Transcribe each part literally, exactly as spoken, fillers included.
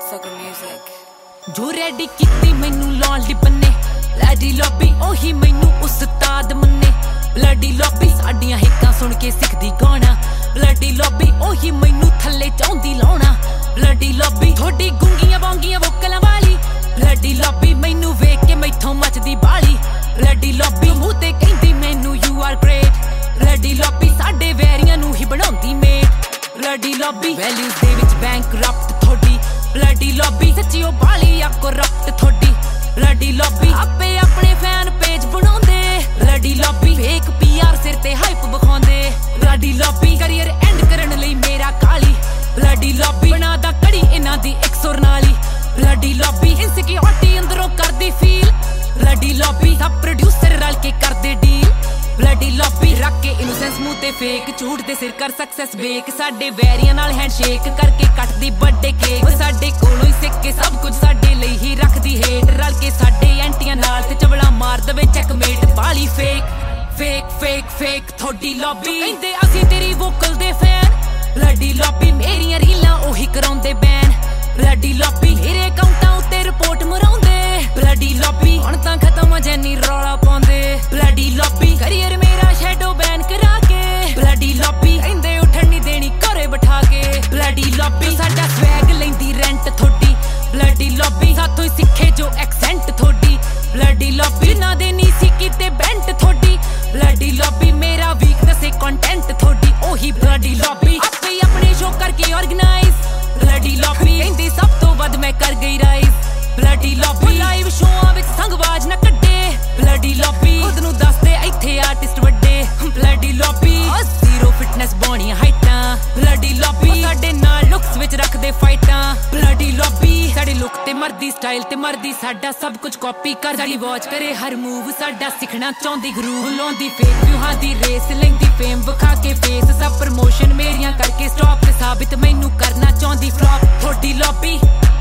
Sucker music. जो ready कीती मैनू लाउण लई बन्ने ब्लडी लॉबी ओही मैनू उस्ताद मन्ने ब्लडी लॉबी साडियां हिक्कां सुन के सिखदी गाना ब्लडी लॉबी ओही मैनू थल्ले चाहुंदी लाउणा ब्लडी लॉबी थोड़ी गुंगियां बोंगियां वोकलां वाली ब्लडी लॉबी मैनू वेख के मैथों मचदी बाली ब्लडी लॉबी मूंह ते कहंदी मैनू you are great bloody lobby साडे वैरियां नू ही बनाउंदी मेट ब्लडी लॉबी वैल्यूज दे विच बैंकरप्ट थोड़ी ब्लडी लॉबी सच्ची ओ बाली आ करप्ट थोड़ी ब्लडी लॉबी आपे अपने फैन पेज बनाउंदे ब्लडी लॉबी फेक पीआर सिर ते हाइप विखाउंदे ब्लडी लॉबी करियर एंड करन लई मेरा काली ब्लडी लॉबी बनादा कड़ी इन्हां दी एक सुर नाली ब्लडी लॉबी इनसिक्योरिटी अंदरों करदी फील ब्लडी लॉबी सब प्रोड्यूसर रल के करदे डील ब्लडी लॉबी रख के इनोसेंस मुंह ते फेक झूठ दे सिर कर सक्सेस बेक साडे वैरियां नाल हैंडशेक करके कटदी बर्थडे केक साडे कोलों ही सिख के सब कुछ साडे लई ही रखदी हेट रल के साडे एंटियां नाल ते चवला मार दवे checkmate Bali fake fake fake fake थोड़ी लॉबी कहंदे असीं तेरी वोकल दे फैन ब्लडी लॉबी मेरियां रीलां ओही कराउंदे बैन ब्लडी लॉबी मेरे अकाउंटां उत्ते रिपोर्ट मराउंदे ब्लडी लॉबी हुण तां खत्म जैनी रौला पाउंदे ब्लडी लॉबी करियर मेरा शैडो बैन करा के ब्लडी लॉबी कहंदे उठण नहीं देनी घरे बिठा के ब्लडी लॉबी साडा स्वैग लैंदी रेंट थोड़ी ब्लडी लॉबी साथों ही सिखे जो एक्सेंट थोड़ी ब्लडी लॉबी ना दे नी सी कीते बेंट थोड़ी ब्लडी लॉबी मेरा वीकनेस है कंटेंट थोड़ी ओही ब्लडी लॉबी आपे अपने शो करके ऑर्गेनाइज ब्लडी लॉबी कहंदी सब तो वध मैं कर गई राइज ब्लडी लॉबी लाइव शोआं विच संगवाज ना कड्डे ब्लडी लॉबी खुद नू दसदे इत्थे आर्टिस्ट वड्डे ब्लडी लॉबी जीरो फिटनेस बॉनी हाइटां ब्लडी लॉबी साडे नाल लुक्स विच रखदे फाइटां ब्लडी लॉबी साडे लुक ते मर्दी स्टाइल ते मर्दी साडा सब कुछ कॉपी कर साडी वॉच करे हर मूव साडा सिखना चाहुंदी ग्रूव लाउंदी फेक व्यूहां दी रेस लैंदी फेम विखा के फेस सब प्रमोशन मेरियां करके स्टॉप ते साबित मैनू करना चाहुंदी फ्लॉप थोड़ी लॉबी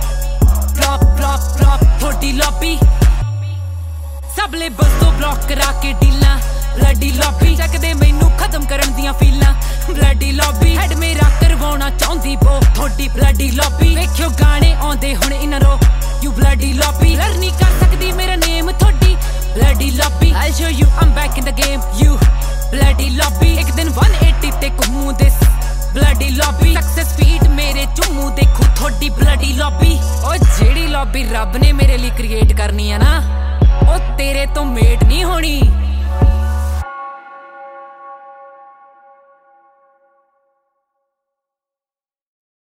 फ्लॉप फ्लॉप फ्लॉप थोड़ी लॉबी सब लेबल्स तो ब्लॉक करा के डीलां ब्लडी लॉबी चकदे मैनू खत्म करन दियां फीलां ब्लडी लॉबी हेड मेरा करवाउणा चाहुंदी बो थोड़ी ब्लडी लॉबी वेखियो गाने आउंदे हुण इन्हां रो यू ब्लडी लॉबी लर नहीं कर सकदी मेरा नेम थोड़ी bloody lobby I show you I am back in the game you bloody lobby एक दिन वन एटी ते घुमू this bloody lobby success feed मेरे चुम्मू देखो थोड़ी ब्लडी लॉबी ओ जेड़ी लॉबी रब ने मेरे लिए क्रिएट करनी है ना ओ तेरे तो मेट नहीं होनी।